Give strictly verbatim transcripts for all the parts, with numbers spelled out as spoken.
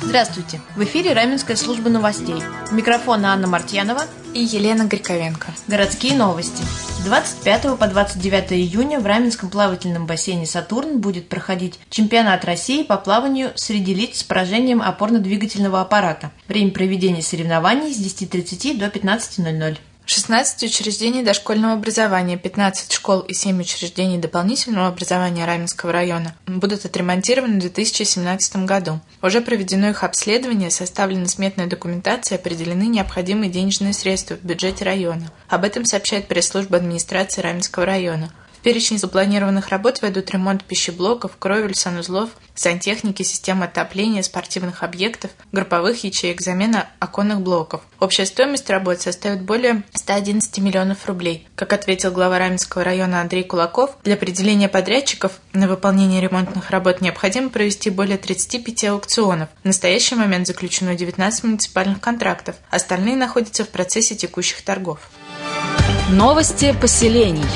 Здравствуйте! В эфире Раменская служба новостей. У микрофона Анна Мартьянова и Елена Гриковенко. Городские новости. С двадцать пятого по двадцать девятое июня в Раменском плавательном бассейне «Сатурн» будет проходить чемпионат России по плаванию среди лиц с поражением опорно-двигательного аппарата. Время проведения соревнований с десяти тридцати до пятнадцати ноль-ноль. шестнадцать учреждений дошкольного образования, пятнадцать школ и семь учреждений дополнительного образования Раменского района будут отремонтированы в две тысячи семнадцатом году. Уже проведено их обследование, составлена сметная документация, определены необходимые денежные средства в бюджете района. Об этом сообщает пресс-служба администрации Раменского района. В перечень запланированных работ войдут ремонт пищеблоков, кровель, санузлов, сантехники, системы отопления, спортивных объектов, групповых ячеек, замена оконных блоков. Общая стоимость работ составит более ста одиннадцати миллионов рублей. Как ответил глава Раменского района Андрей Кулаков, для определения подрядчиков на выполнение ремонтных работ необходимо провести более тридцати пяти аукционов. В настоящий момент заключено девятнадцать муниципальных контрактов, остальные находятся в процессе текущих торгов. Новости поселений.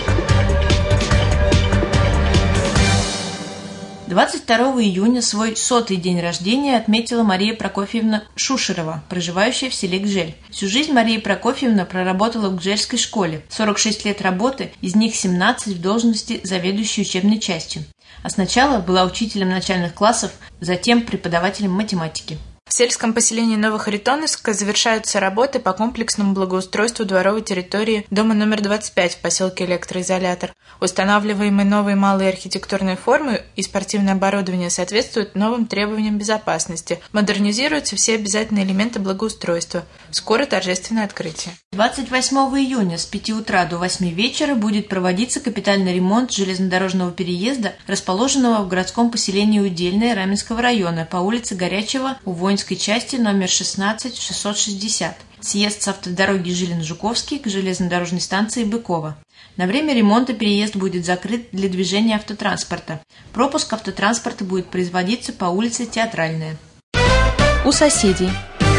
двадцать второго июня свой сотый день рождения отметила Мария Прокофьевна Шушерова, проживающая в селе Гжель. Всю жизнь Мария Прокофьевна проработала в Гжельской школе. сорок шесть лет работы, из них семнадцать в должности заведующей учебной частью. А сначала была учителем начальных классов, затем преподавателем математики. В сельском поселении Новохаритоновска завершаются работы по комплексному благоустройству дворовой территории дома номер двадцать пять в поселке Электроизолятор. Устанавливаемые новые малые архитектурные формы и спортивное оборудование соответствуют новым требованиям безопасности. Модернизируются все обязательные элементы благоустройства. Скоро торжественное открытие. двадцать восьмого июня с пяти утра до восьми вечера будет проводиться капитальный ремонт железнодорожного переезда, расположенного в городском поселении Удельное Раменского района по улице Горячего у воинской части номер шестнадцать шестьсот шестьдесят. Съезд с автодороги Жилин-Жуковский к железнодорожной станции Быково. На время ремонта переезд будет закрыт для движения автотранспорта. Пропуск автотранспорта будет производиться по улице Театральная. У соседей.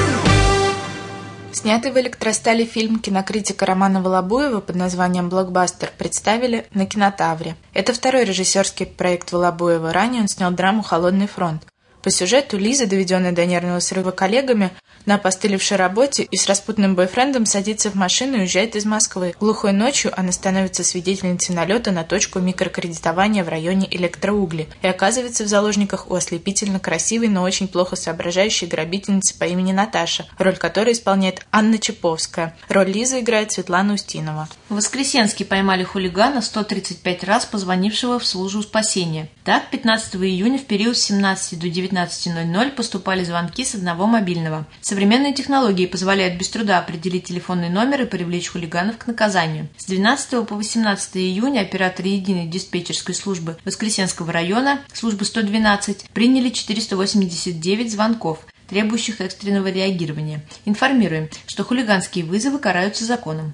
Снятый в электростале фильм кинокритика Романа Волобуева под названием «Блокбастер» представили на Кинотавре. Это второй режиссерский проект Волобуева. Ранее он снял драму «Холодный фронт». По сюжету Лиза, доведенная до нервного срыва коллегами, на опостылевшей работе и с распутным бойфрендом садится в машину и уезжает из Москвы. Глухой ночью она становится свидетельницей налета на точку микрокредитования в районе Электроугли и оказывается в заложниках у ослепительно красивой, но очень плохо соображающей грабительницы по имени Наташа, роль которой исполняет Анна Чаповская. Роль Лизы играет Светлана Устинова. В Воскресенске поймали хулигана, сто тридцать пять раз позвонившего в службу спасения. Так, пятнадцатого июня в период с семнадцати до девятнадцати ноль-ноль поступали звонки с одного мобильного. Современные технологии позволяют без труда определить телефонный номер и привлечь хулиганов к наказанию. С двенадцатого по восемнадцатое июня операторы единой диспетчерской службы Воскресенского района, службы сто двенадцать, приняли четыреста восемьдесят девять звонков, требующих экстренного реагирования. Информируем, что хулиганские вызовы караются законом.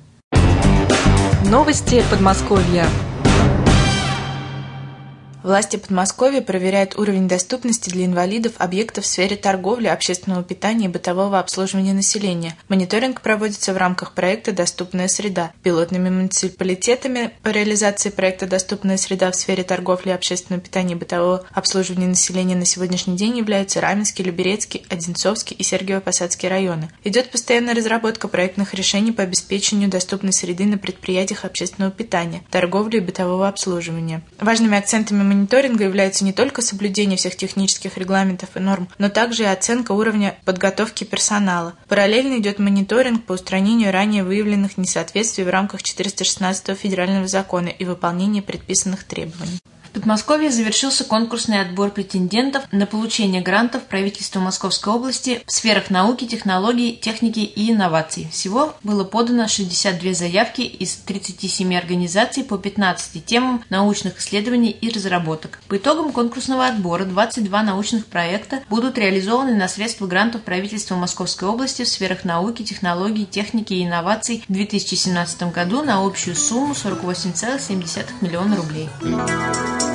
Новости Подмосковья. Власти Подмосковья проверяют уровень доступности для инвалидов объектов в сфере торговли, общественного питания и бытового обслуживания населения. Мониторинг проводится в рамках проекта «Доступная среда». Пилотными муниципалитетами по реализации проекта «Доступная среда» в сфере торговли, общественного питания и бытового обслуживания населения на сегодняшний день являются Раменский, Люберецкий, Одинцовский и Сергиево-Посадский районы. Идет постоянная разработка проектных решений по обеспечению доступной среды на предприятиях общественного питания, торговли и бытового обслуживания. Важными акцентами мониторинга является не только соблюдение всех технических регламентов и норм, но также и оценка уровня подготовки персонала. Параллельно идет мониторинг по устранению ранее выявленных несоответствий в рамках четыреста шестнадцатого федерального закона и выполнения предписанных требований. В Подмосковье завершился конкурсный отбор претендентов на получение грантов правительства Московской области в сферах науки, технологий, техники и инноваций. Всего было подано шестьдесят две заявки из тридцати семи организаций по пятнадцати темам научных исследований и разработок. По итогам конкурсного отбора двадцать два научных проекта будут реализованы на средства грантов правительства Московской области в сферах науки, технологий, техники и инноваций в две тысячи семнадцатом году на общую сумму сорок восемь целых семь десятых миллиона рублей.